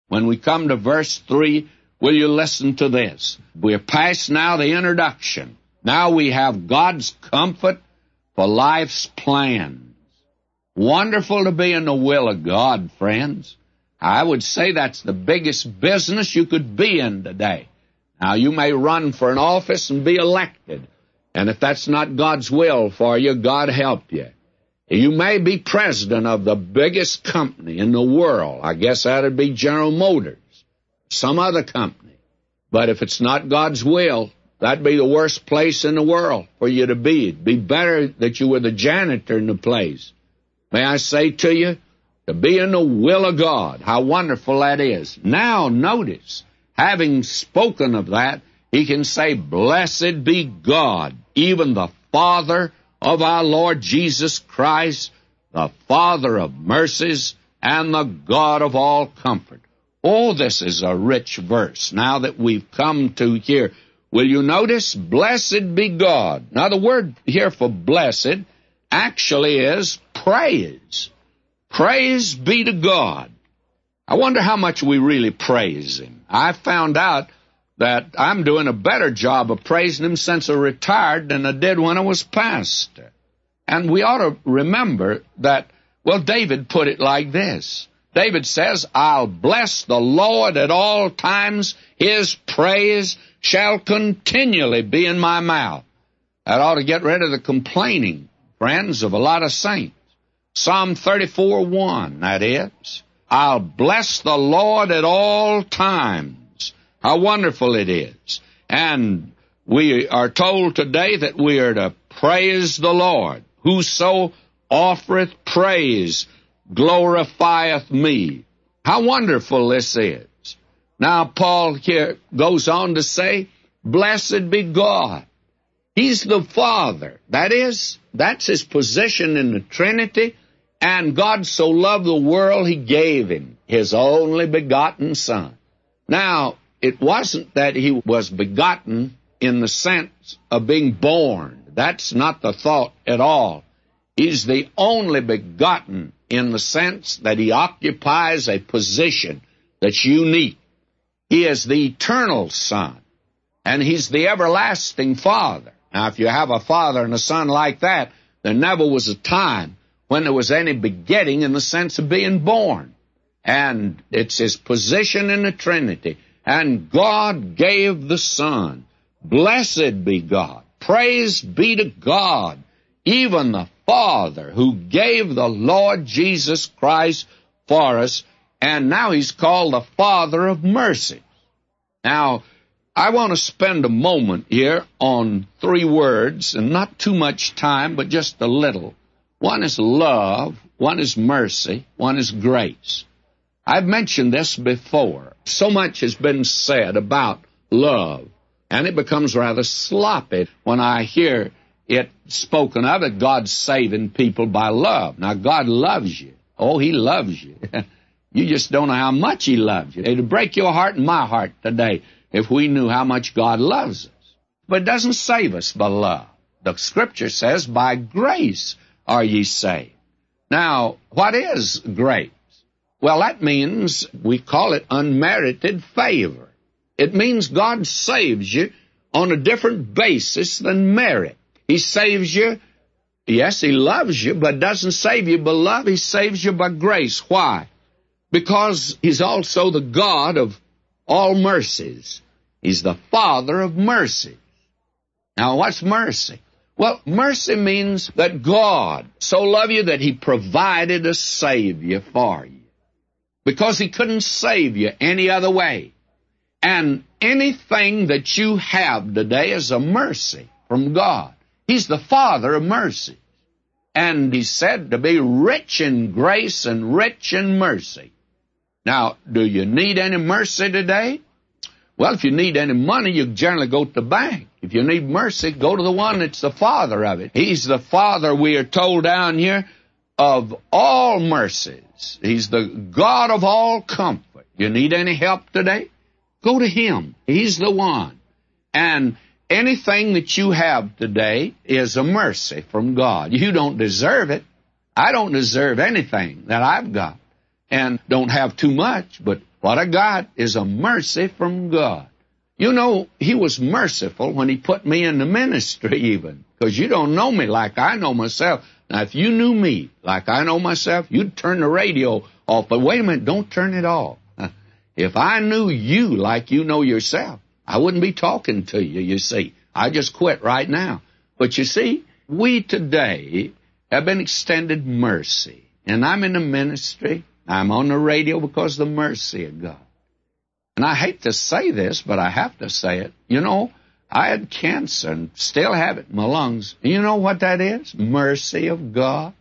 When we come to verse 3, will you listen to this? We're past now the introduction. Now we have God's comfort for life's plans. Wonderful to be in the will of God, friends. I would say that's the biggest business you could be in today. Now, you may run for an office and be elected, and if that's not God's will for you, God help you. You may be president of the biggest company in the world. I guess that would be General Motors, some other company. But if it's not God's will, that'd be the worst place in the world for you to be. It'd be better that you were the janitor in the place. May I say to you, to be in the will of God, how wonderful that is. Now, notice, having spoken of that, he can say, blessed be God, even the Father of our Lord Jesus Christ, the Father of mercies, and the God of all comfort. Oh, this is a rich verse now that we've come to here. Will you notice? Blessed be God. Now, the word here for blessed actually is praise. Praise be to God. I wonder how much we really praise Him. I found out that I'm doing a better job of praising Him since I retired than I did when I was pastor. And we ought to remember that, well, David put it like this. David says, I'll bless the Lord at all times. His praise shall continually be in my mouth. That ought to get rid of the complaining, friends, of a lot of saints. Psalm 34:1, that is. I'll bless the Lord at all times. How wonderful it is. And we are told today that we are to praise the Lord. Whoso offereth praise glorifieth me. How wonderful this is. Now, Paul here goes on to say, blessed be God. He's the Father. That's His position in the Trinity. And God so loved the world, He gave Him His only begotten Son. Now, it wasn't that He was begotten in the sense of being born. That's not the thought at all. He's the only begotten in the sense that He occupies a position that's unique. He is the eternal Son, and He's the everlasting Father. Now, if you have a father and a son like that, there never was a time when there was any begetting in the sense of being born. And it's His position in the Trinity. And God gave the Son. Blessed be God. Praise be to God, even the Father who gave the Lord Jesus Christ for us. And now He's called the Father of mercy. Now, I want to spend a moment here on three words, and not too much time, but just a little. One is love, one is mercy, one is grace. I've mentioned this before. So much has been said about love, and it becomes rather sloppy when I hear it spoken of, that God's saving people by love. Now, God loves you. Oh, He loves you. You just don't know how much He loves you. It would break your heart and my heart today if we knew how much God loves us. But it doesn't save us by love. The Scripture says, by grace are ye saved. Now, what is grace? Well, that means, we call it unmerited favor. It means God saves you on a different basis than merit. He saves you, yes, He loves you, but doesn't save you by love. He saves you by grace. Why? Because He's also the God of all mercies. He's the Father of mercy. Now, what's mercy? Well, mercy means that God so loved you that He provided a Savior for you, because He couldn't save you any other way. And anything that you have today is a mercy from God. He's the Father of mercy. And He's said to be rich in grace and rich in mercy. Now, do you need any mercy today? Well, if you need any money, you generally go to the bank. If you need mercy, go to the one that's the Father of it. He's the Father, we are told down here, of all mercies. He's the God of all comfort. You need any help today? Go to Him. He's the one. And anything that you have today is a mercy from God. You don't deserve it. I don't deserve anything that I've got, and don't have too much, but What I got is a mercy from God. You know, He was merciful when He put me in the ministry even, because you don't know me like I know myself. Now, if you knew me like I know myself, you'd turn the radio off. But wait a minute, don't turn it off. If I knew you like you know yourself, I wouldn't be talking to you, you see. I just quit right now. But you see, we today have been extended mercy. And I'm in the ministry. I'm on the radio because of the mercy of God. And I hate to say this, but I have to say it. You know, I had cancer and still have it in my lungs. And you know what that is? Mercy of God.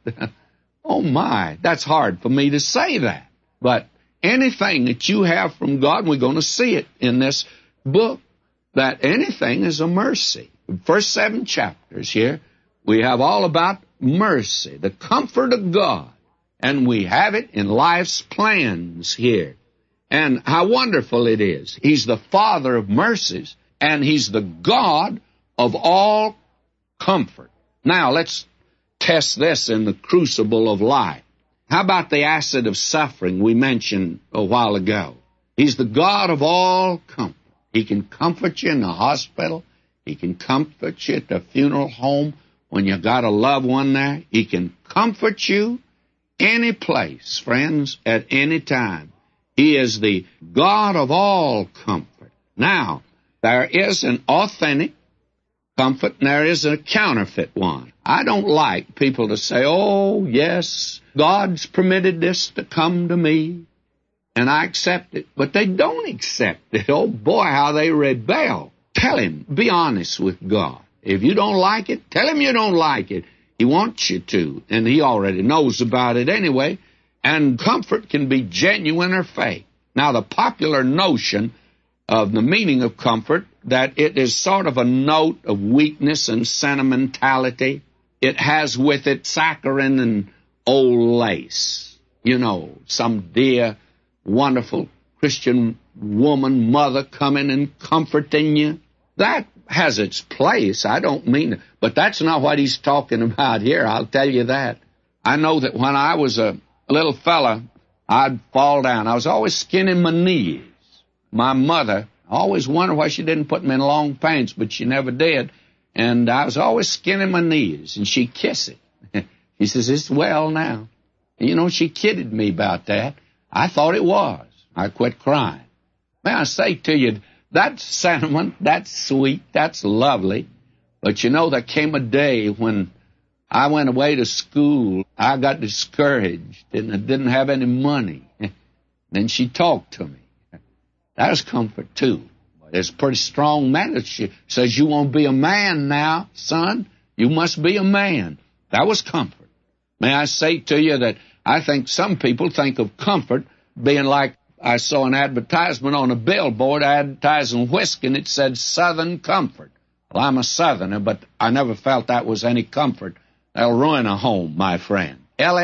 Oh, my. That's hard for me to say that. But anything that you have from God, we're going to see it in this book, that anything is a mercy. The first 7 chapters here, we have all about mercy, the comfort of God. And we have it in life's plans here. And how wonderful it is. He's the Father of mercies, and He's the God of all comfort. Now, let's test this in the crucible of life. How about the acid of suffering we mentioned a while ago? He's the God of all comfort. He can comfort you in the hospital. He can comfort you at the funeral home when you got a loved one there. He can comfort you any place, friends, at any time. He is the God of all comfort. Now, there is an authentic comfort and there is a counterfeit one. I don't like people to say, oh, yes, God's permitted this to come to me, and I accept it. But they don't accept it. Oh, boy, how they rebel. Tell Him, be honest with God. If you don't like it, tell Him you don't like it. He wants you to, and He already knows about it anyway. And comfort can be genuine or fake. Now, the popular notion of the meaning of comfort, that it is sort of a note of weakness and sentimentality. It has with it saccharine and old lace. You know, some dear, wonderful Christian woman, mother coming and comforting you. That has its place. I don't mean it. But that's not what he's talking about here, I'll tell you that. I know that when I was a little fella, I'd fall down. I was always skinning my knees. My mother always wondered why she didn't put me in long pants, but she never did. And I was always skinning my knees, and she'd kiss it. She says, it's well now. And, you know, she kidded me about that. I thought it was. I quit crying. May I say to you, that's sentiment, that's sweet, that's lovely. But, you know, there came a day when I went away to school. I got discouraged, and I didn't have any money. Then she talked to me. That was comfort, too. But it's a pretty strong message. She says, you won't be a man now, son. You must be a man. That was comfort. May I say to you that I think some people think of comfort being like, I saw an advertisement on a billboard advertising whiskey, and it said Southern Comfort. Well, I'm a Southerner, but I never felt that was any comfort. That'll ruin a home, my friend.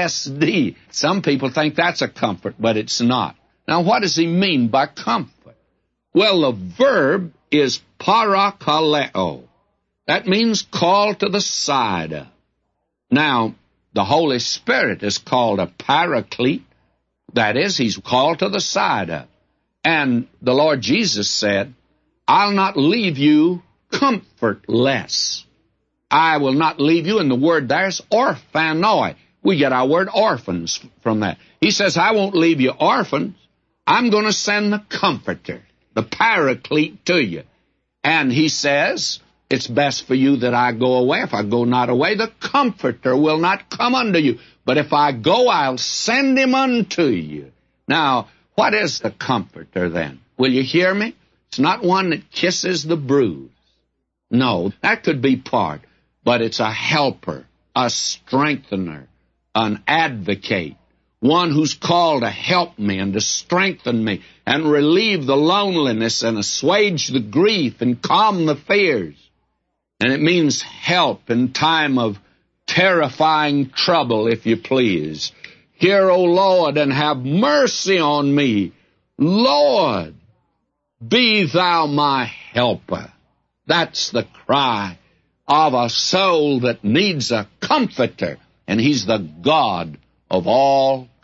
LSD. Some people think that's a comfort, but it's not. Now, what does he mean by comfort? Well, the verb is parakaleo. That means call to the side of. Now, the Holy Spirit is called a paraclete. That is, He's called to the side of. And the Lord Jesus said, I'll not leave you comfortless. I will not leave you, and the word there's orphanoi. We get our word orphans from that. He says, I won't leave you orphans. I'm going to send the Comforter, the Paraclete, to you. And He says, it's best for you that I go away. If I go not away, the Comforter will not come unto you. But if I go, I'll send Him unto you. Now, what is the Comforter then? Will you hear me? It's not one that kisses the bruise. No, that could be part. But it's a helper, a strengthener, an advocate, one who's called to help me and to strengthen me and relieve the loneliness and assuage the grief and calm the fears. And it means help in time of terrifying trouble, if you please. Hear, O Lord, and have mercy on me. Lord, be thou my helper. That's the cry of a soul that needs a comforter, and He's the God of all